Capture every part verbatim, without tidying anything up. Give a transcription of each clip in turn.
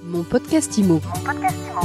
Mon podcast Imo. Mon podcast Imo.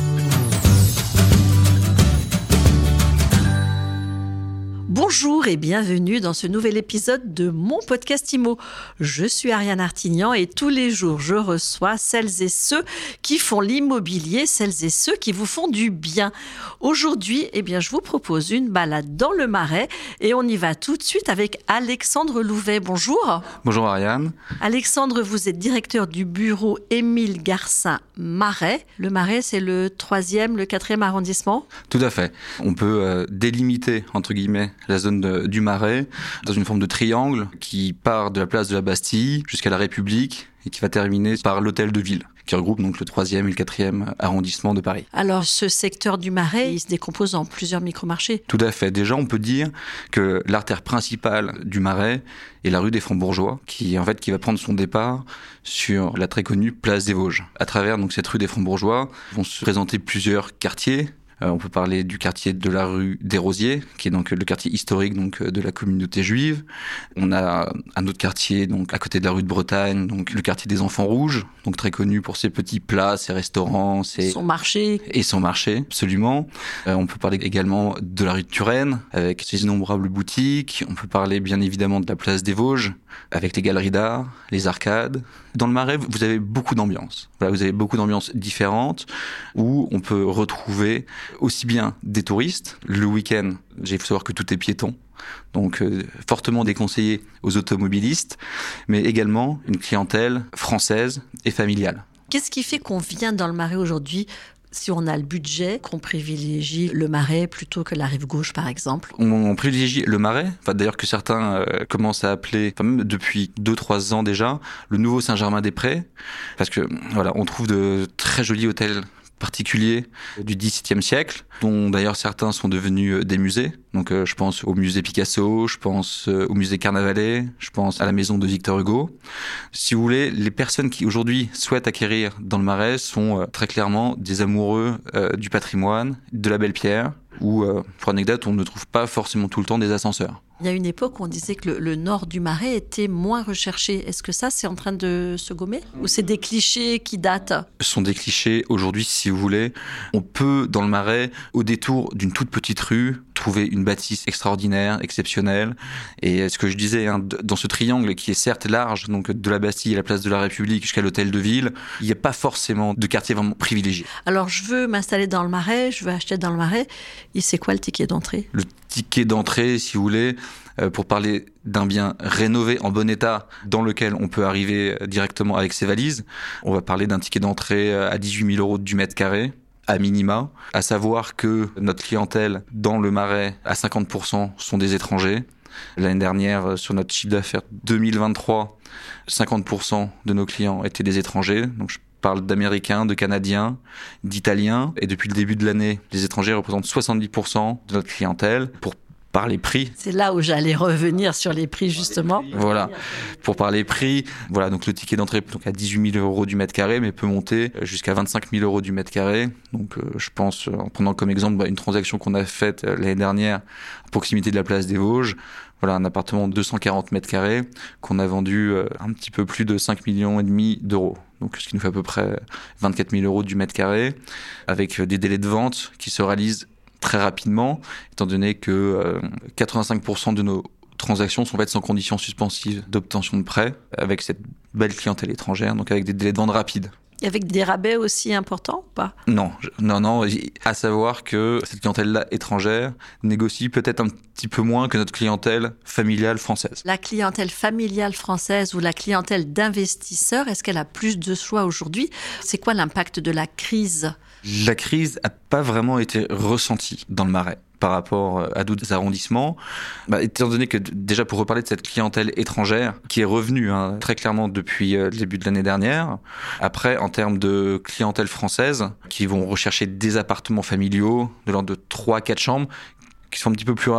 Bonjour et bienvenue dans ce nouvel épisode de mon podcast Imo. Je suis Ariane Artignan et tous les jours je reçois celles et ceux qui font l'immobilier, celles et ceux qui vous font du bien. Aujourd'hui, eh bien, je vous propose une balade dans le Marais et on y va tout de suite avec Alexandre Louvet. Bonjour. Bonjour Ariane. Alexandre, vous êtes directeur du bureau Émile Garcin Marais. Le Marais, c'est le troisième, le quatrième arrondissement ? Tout à fait. On peut euh, délimiter, entre guillemets, la zone de, du Marais dans une forme de triangle qui part de la place de la Bastille jusqu'à la République et qui va terminer par l'hôtel de ville, qui regroupe donc le troisième et le quatrième arrondissement de Paris. Alors, ce secteur du Marais, il se décompose en plusieurs micro-marchés. Tout à fait. Déjà, on peut dire que l'artère principale du Marais est la rue des Francs-Bourgeois, qui, en fait, qui va prendre son départ sur la très connue place des Vosges. À travers donc, cette rue des Francs-Bourgeois vont se présenter plusieurs quartiers. Euh, on peut parler du quartier de la rue des Rosiers, qui est donc le quartier historique donc de la communauté juive. On a un autre quartier donc à côté de la rue de Bretagne, donc le quartier des Enfants Rouges, donc très connu pour ses petits plats, ses restaurants, ses... son marché et son marché, absolument. Euh, on peut parler également de la rue de Turenne avec ses innombrables boutiques. On peut parler bien évidemment de la place des Vosges avec les galeries d'art, les arcades. Dans le Marais, vous avez beaucoup d'ambiances. Voilà, vous avez beaucoup d'ambiances différentes où on peut retrouver aussi bien des touristes. Le week-end, il faut savoir que tout est piéton, donc euh, fortement déconseillé aux automobilistes, mais également une clientèle française et familiale. Qu'est-ce qui fait qu'on vient dans le Marais aujourd'hui ? Si on a le budget, qu'on privilégie le Marais plutôt que la rive gauche, par exemple. On, on privilégie le Marais, enfin, d'ailleurs que certains euh, commencent à appeler, enfin, même depuis deux trois ans déjà, le nouveau Saint-Germain-des-Prés, parce que voilà, on trouve de très jolis hôtels particuliers du dix-septième siècle, dont d'ailleurs certains sont devenus des musées. Donc euh, je pense au musée Picasso, je pense euh, au musée Carnavalet, je pense à la maison de Victor Hugo. Si vous voulez, les personnes qui aujourd'hui souhaitent acquérir dans le Marais sont euh, très clairement des amoureux euh, du patrimoine, de la belle pierre, où, euh, pour anecdote, on ne trouve pas forcément tout le temps des ascenseurs. Il y a une époque où on disait que le, le nord du Marais était moins recherché. Est-ce que ça, c'est en train de se gommer ? Ou c'est des clichés qui datent ? Ce sont des clichés. Aujourd'hui, si vous voulez, on peut, dans le Marais, au détour d'une toute petite rue, trouver une bâtisse extraordinaire, exceptionnelle. Et ce que je disais, hein, dans ce triangle qui est certes large, donc de la Bastille à la place de la République jusqu'à l'hôtel de ville, il n'y a pas forcément de quartier vraiment privilégié. Alors, je veux m'installer dans le Marais, je veux acheter dans le Marais. Et c'est quoi le ticket d'entrée ? Le ticket d'entrée, si vous voulez, euh, pour parler d'un bien rénové en bon état dans lequel on peut arriver directement avec ses valises, on va parler d'un ticket d'entrée à dix-huit mille euros du mètre carré, à minima, à savoir que notre clientèle dans le Marais, à cinquante pour cent, sont des étrangers. L'année dernière, sur notre chiffre d'affaires deux mille vingt-trois, cinquante pour cent de nos clients étaient des étrangers. Donc je parle d'Américains, de Canadiens, d'Italiens. Et depuis le début de l'année, les étrangers représentent soixante-dix pour cent de notre clientèle. Pour parler prix. C'est là où j'allais revenir sur les prix, justement. Voilà. Pour parler prix, voilà, donc le ticket d'entrée donc à dix-huit mille euros du mètre carré, mais peut monter jusqu'à vingt-cinq mille euros du mètre carré. Donc, euh, je pense, en prenant comme exemple bah, une transaction qu'on a faite euh, l'année dernière à proximité de la place des Vosges. Voilà, un appartement de deux cent quarante mètres carrés qu'on a vendu euh, un petit peu plus de cinq millions et demi d'euros. Donc, ce qui nous fait à peu près vingt-quatre mille euros du mètre carré, avec euh, des délais de vente qui se réalisent très rapidement, étant donné que euh, quatre-vingt-cinq pour cent de nos transactions sont faites sans conditions suspensives d'obtention de prêt, avec cette belle clientèle étrangère, donc avec des délais de vente rapides. Et avec des rabais aussi importants ou pas ? Non, je, non, non. À savoir que cette clientèle-là étrangère négocie peut-être un petit peu moins que notre clientèle familiale française. La clientèle familiale française ou la clientèle d'investisseurs, est-ce qu'elle a plus de choix aujourd'hui ? C'est quoi l'impact de la crise ? La crise n'a pas vraiment été ressentie dans le Marais par rapport à d'autres arrondissements, bah, étant donné que déjà pour reparler de cette clientèle étrangère qui est revenue hein, très clairement depuis euh, le début de l'année dernière, après en termes de clientèle française qui vont rechercher des appartements familiaux de l'ordre de trois à quatre chambres qui sont un petit peu plus rares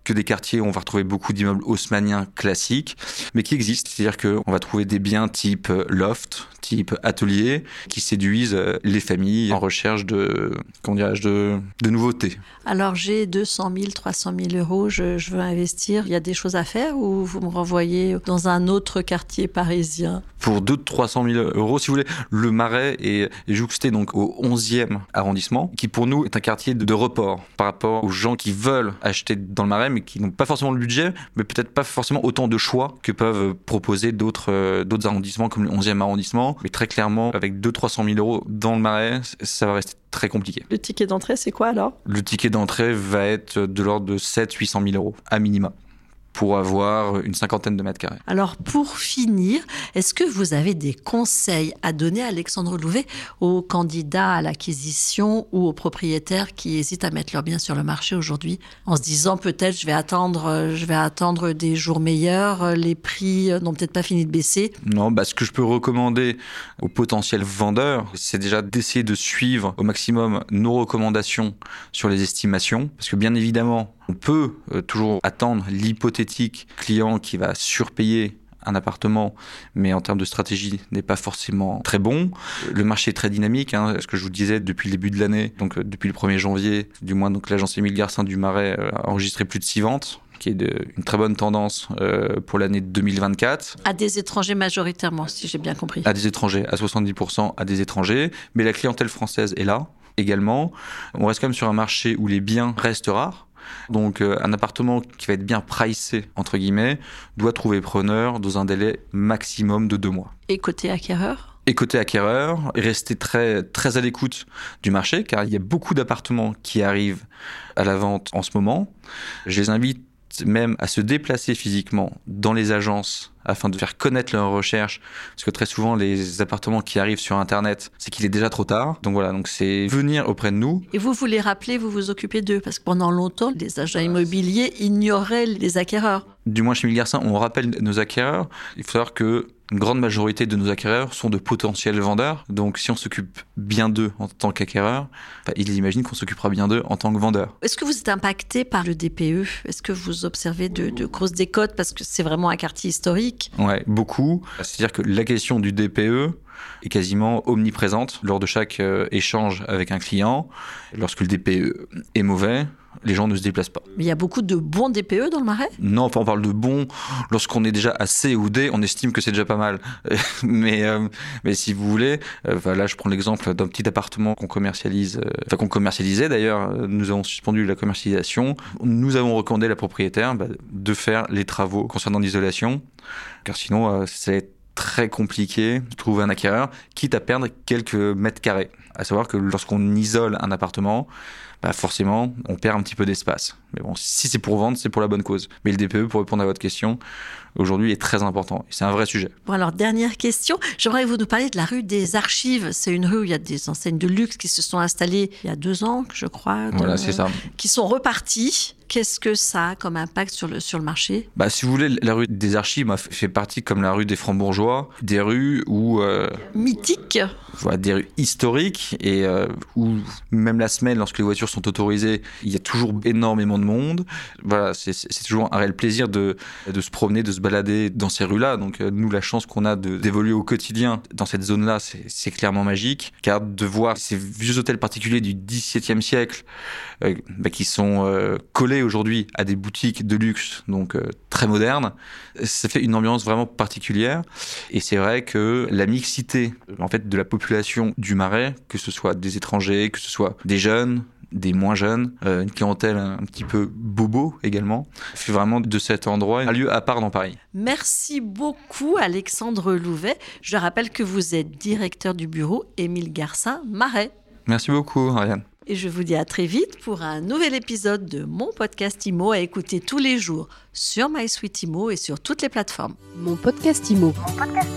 que des quartiers où on va retrouver beaucoup d'immeubles haussmanniens classiques, mais qui existent. C'est-à-dire qu'on va trouver des biens type loft, type atelier, qui séduisent les familles en recherche de, comment dirais-je, de, de nouveautés. Alors j'ai deux cent mille, trois cent mille euros, je, je veux investir. Il y a des choses à faire ou vous me renvoyez dans un autre quartier parisien? Pour deux cents à trois cent mille euros, si vous voulez, le Marais est, est jouxté donc au onzième arrondissement, qui pour nous est un quartier de, de report par rapport aux gens qui veulent acheter dans le Marais, mais qui n'ont pas forcément le budget, mais peut-être pas forcément autant de choix que peuvent proposer d'autres, euh, d'autres arrondissements comme le onzième arrondissement. Mais très clairement, avec deux cents à trois cent mille euros dans le Marais, ça va rester très compliqué. Le ticket d'entrée, c'est quoi alors? Le ticket d'entrée va être de l'ordre de sept cents à huit cent mille euros, à minima, pour avoir une cinquantaine de mètres carrés. Alors, pour finir, est-ce que vous avez des conseils à donner, Alexandre Louvet, aux candidats à l'acquisition ou aux propriétaires qui hésitent à mettre leurs biens sur le marché aujourd'hui, en se disant peut-être je vais attendre, je vais attendre des jours meilleurs, les prix n'ont peut-être pas fini de baisser? Non, bah, ce que je peux recommander aux potentiels vendeurs, c'est déjà d'essayer de suivre au maximum nos recommandations sur les estimations, parce que bien évidemment, on peut euh, toujours attendre l'hypothétique client qui va surpayer un appartement, mais en termes de stratégie n'est pas forcément très bon. Le marché est très dynamique, hein, ce que je vous disais depuis le début de l'année, donc euh, depuis le premier janvier, du moins donc l'agence Émile Garcin du Marais euh, a enregistré plus de six ventes, qui est de, une très bonne tendance euh, pour l'année deux mille vingt-quatre. À des étrangers majoritairement, si j'ai bien compris. À des étrangers, à soixante-dix pour cent à des étrangers, mais la clientèle française est là également. On reste quand même sur un marché où les biens restent rares. Donc euh, un appartement qui va être bien pricé, entre guillemets, doit trouver preneur dans un délai maximum de deux mois. Et côté acquéreur ? Et côté acquéreur, rester très, très à l'écoute du marché, car il y a beaucoup d'appartements qui arrivent à la vente en ce moment. Je les invite même à se déplacer physiquement dans les agences afin de faire connaître leurs recherches, parce que très souvent les appartements qui arrivent sur Internet, c'est qu'il est déjà trop tard. Donc voilà, donc c'est venir auprès de nous. Et vous, vous les rappelez, vous vous occupez d'eux, parce que pendant longtemps, les agents immobiliers ignoraient les acquéreurs. Du moins chez Émile Garcin, on rappelle nos acquéreurs. Il faut savoir que une grande majorité de nos acquéreurs sont de potentiels vendeurs. Donc si on s'occupe bien d'eux en tant qu'acquéreurs, bah, ils imaginent qu'on s'occupera bien d'eux en tant que vendeurs. Est-ce que vous êtes impacté par le D P E ? Est-ce que vous observez de, de grosses décotes, parce que c'est vraiment un quartier historique ? Ouais, beaucoup. C'est-à-dire que la question du D P E est quasiment omniprésente lors de chaque euh, échange avec un client. Lorsque le D P E est mauvais, les gens ne se déplacent pas. Mais il y a beaucoup de bons D P E dans le Marais ? Non, enfin, on parle de bons. Lorsqu'on est déjà à C ou D, on estime que c'est déjà pas mal. mais, euh, mais si vous voulez, euh, enfin, là je prends l'exemple d'un petit appartement qu'on commercialise, euh, enfin qu'on commercialisait d'ailleurs. Nous avons suspendu la commercialisation. Nous avons recommandé à la propriétaire bah, de faire les travaux concernant l'isolation, car sinon euh, ça va être très compliqué de trouver un acquéreur, quitte à perdre quelques mètres carrés. À savoir que lorsqu'on isole un appartement, bah forcément, on perd un petit peu d'espace. Mais bon, si c'est pour vendre, c'est pour la bonne cause. Mais le D P E, pour répondre à votre question, aujourd'hui est très important. Et c'est un vrai sujet. Bon, alors, dernière question. J'aimerais que vous nous parliez de la rue des Archives. C'est une rue où il y a des enseignes de luxe qui se sont installées il y a deux ans, je crois. Voilà, de... c'est ça. Qui sont reparties. Qu'est-ce que ça a comme impact sur le, sur le marché ? Bah, si vous voulez, la rue des Archives bah, fait partie, comme la rue des Francs-Bourgeois, des rues où... Euh, mythiques. Voilà, des rues historiques et euh, où même la semaine, lorsque les voitures sont autorisées, il y a toujours énormément de monde. Voilà, c'est, c'est toujours un réel plaisir de, de se promener, de se balader dans ces rues-là. Donc euh, nous, la chance qu'on a de, d'évoluer au quotidien dans cette zone-là, c'est, c'est clairement magique. Car de voir ces vieux hôtels particuliers du dix-septième siècle euh, bah, qui sont euh, collés aujourd'hui à des boutiques de luxe, donc euh, très modernes, ça fait une ambiance vraiment particulière. Et c'est vrai que la mixité en fait, de la population du Marais, que ce soit des étrangers, que ce soit des jeunes, des moins jeunes, euh, une clientèle un, un petit peu bobo également, fait vraiment de cet endroit un lieu à part dans Paris. Merci beaucoup Alexandre Louvet. Je rappelle que vous êtes directeur du bureau Émile Garcin Marais. Merci beaucoup Ariane. Et je vous dis à très vite pour un nouvel épisode de mon podcast Imo à écouter tous les jours sur MySuite Imo et sur toutes les plateformes. Mon podcast Imo. Mon podcast